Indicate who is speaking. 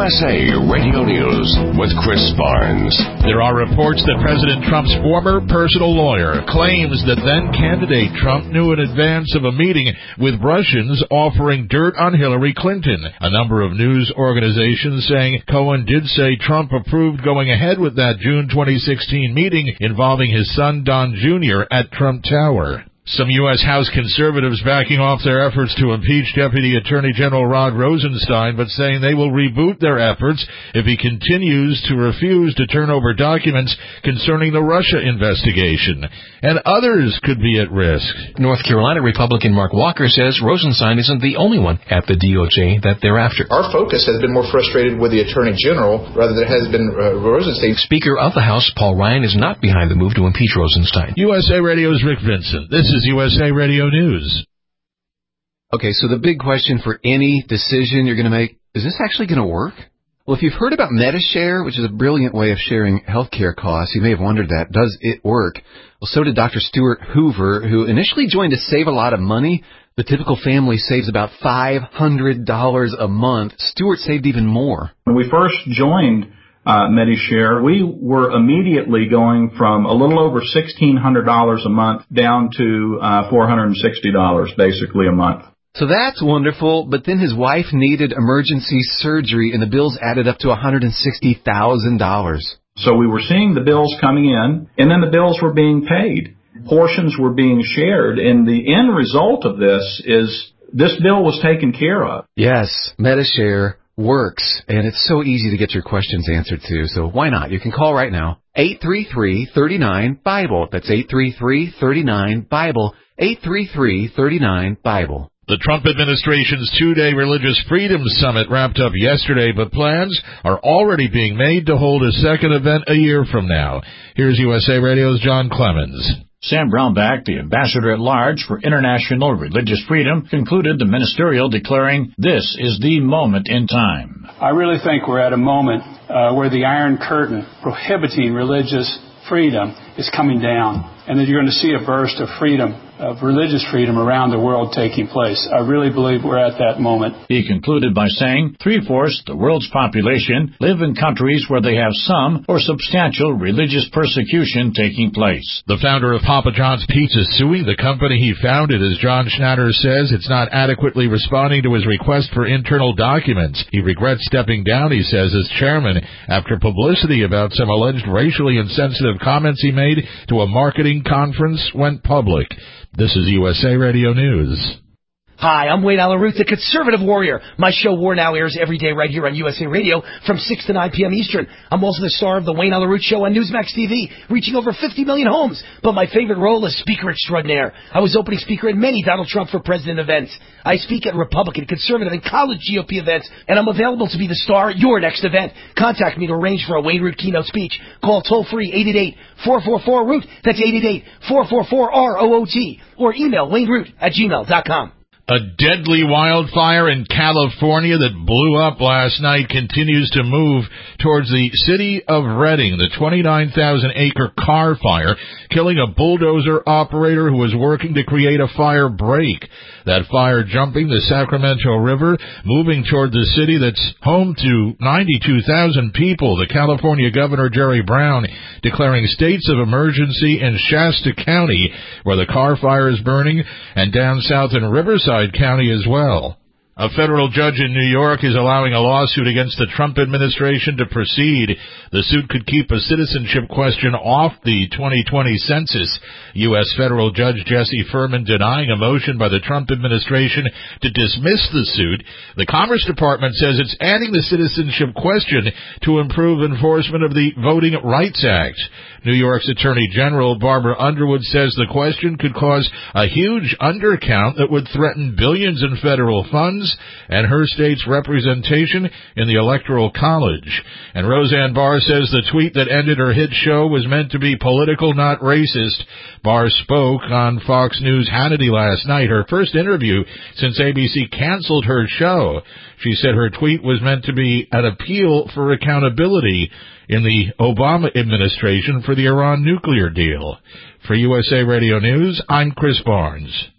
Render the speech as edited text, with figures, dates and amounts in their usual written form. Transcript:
Speaker 1: USA Radio News with Chris Barnes.
Speaker 2: There are reports that President Trump's former personal lawyer claims that then-candidate Trump knew in advance of a meeting with Russians offering dirt on Hillary Clinton. A number of news organizations saying Cohen did say Trump approved going ahead with that June 2016 meeting involving his son Don Jr. at Trump Tower. Some U.S. House conservatives backing off their efforts to impeach Deputy Attorney General Rod Rosenstein, but saying they will reboot their efforts if he continues to refuse to turn over documents concerning the Russia investigation. And others could be at risk.
Speaker 3: North Carolina Republican Mark Walker says Rosenstein isn't the only one at the DOJ that they're after.
Speaker 4: Our focus has been more frustrated with the Attorney General rather than it has been Rosenstein.
Speaker 3: Speaker of the House Paul Ryan is not behind the move to impeach Rosenstein.
Speaker 2: USA Radio's Rick Vincent. This is USA Radio News.
Speaker 5: Okay, so the big question for any decision you're going to make, is this actually going to work? Well, if you've heard about Medi-Share, which is a brilliant way of sharing healthcare costs, you may have wondered that. Does it work? Well, so did Dr. Stuart Hoover, who initially joined to save a lot of money. The typical family saves about $500 a month. Stuart saved even more.
Speaker 6: When we first joined Medi-Share, we were immediately going from a little over $1,600 a month down to $460 basically a month.
Speaker 5: So that's wonderful, but then his wife needed emergency surgery and the bills added up to $160,000.
Speaker 6: So we were seeing the bills coming in, and then the bills were being paid. Portions were being shared, and the end result of this is this bill was taken care of.
Speaker 5: Yes, Medi-Share works, and it's so easy to get your questions answered too, so why not? You can call right now, 833-39-BIBLE. That's 833-39-BIBLE, 833-39-BIBLE.
Speaker 2: The Trump administration's two-day Religious Freedom Summit wrapped up yesterday, but plans are already being made to hold a second event a year from now. Here's USA Radio's John Clemens.
Speaker 7: Sam Brownback, the ambassador-at-large for international religious freedom, concluded the ministerial declaring, "This is the moment in time."
Speaker 8: I really think we're at a moment where the Iron Curtain prohibiting religious freedom is coming down, and that you're going to see a burst of freedom, of religious freedom around the world taking place. I really believe we're at that moment.
Speaker 7: He concluded by saying 3/4 the world's population live in countries where they have some or substantial religious persecution taking place.
Speaker 2: The founder of Papa John's Pizza suing the company he founded, as John Schnatter says it's not adequately responding to his request for internal documents. He regrets stepping down, he says, as chairman after publicity about some alleged racially insensitive comments he made to a marketing conference went public. This is USA Radio News.
Speaker 9: Hi, I'm Wayne Allyn Root, the Conservative Warrior. My show War Now airs every day right here on USA Radio from 6 to 9 p.m. Eastern. I'm also the star of the Wayne Allyn Root Show on Newsmax TV, reaching over 50 million homes. But my favorite role is Speaker Extraordinaire. I was opening speaker at many Donald Trump for President events. I speak at Republican, Conservative, and college GOP events, and I'm available to be the star at your next event. Contact me to arrange for a Wayne Root keynote speech. Call toll-free 888-444-ROOT. That's 888-444-ROOT. Or email wayneroot@gmail.com.
Speaker 2: A deadly wildfire in California that blew up last night continues to move towards the city of Redding. The 29,000-acre Carr fire killing a bulldozer operator who was working to create a fire break. That fire jumping the Sacramento River, moving toward the city that's home to 92,000 people. The California Governor Jerry Brown declaring states of emergency in Shasta County, where the Carr fire is burning, and down south in Riverside County as well. A federal judge in New York is allowing a lawsuit against the Trump administration to proceed. The suit could keep a citizenship question off the 2020 census. U.S. federal judge Jesse Furman denying a motion by the Trump administration to dismiss the suit. The Commerce Department says it's adding the citizenship question to improve enforcement of the Voting Rights Act. New York's Attorney General Barbara Underwood says the question could cause a huge undercount that would threaten billions in federal funds and her state's representation in the Electoral College. And Roseanne Barr says the tweet that ended her hit show was meant to be political, not racist. Barr spoke on Fox News Hannity last night, her first interview since ABC canceled her show. She said her tweet was meant to be an appeal for accountability in the Obama administration for the Iran nuclear deal. For USA Radio News, I'm Chris Barnes.